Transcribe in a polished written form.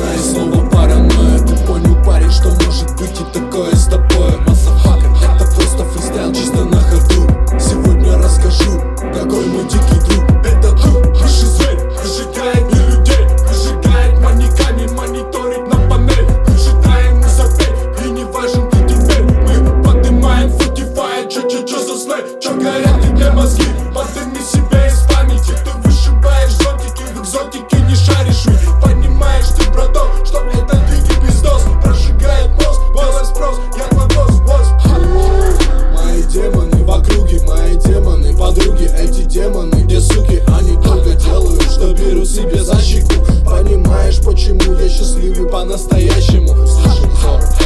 паранойя, снова паранойя. Ты понял, парень, что может быть и такое с тобой? Мазафакер, это просто фристайл чисто на ходу. Сегодня расскажу, какой мой дикий друг. Это друг, высший зверь, выжигает не людей, выжигает маньяками, мониторит на панель. Выжидаем мы за пей, и не важен ты теперь. Мы поднимаем футифай, чё за слэй, чё горят тебе мозги. Подними себя из памяти, ты вышибаешь зонтики, в экзотике не шаришь. Понимаешь ты, браток, что это дикий пиздос. Прожигает мозг, делай спрос, я твой босс. Мои демоны в округе, мои демоны подруги. Эти демоны, где суки, они только делают, что берут себе за щеку. Понимаешь, почему я счастливый по-настоящему? Слышим взор.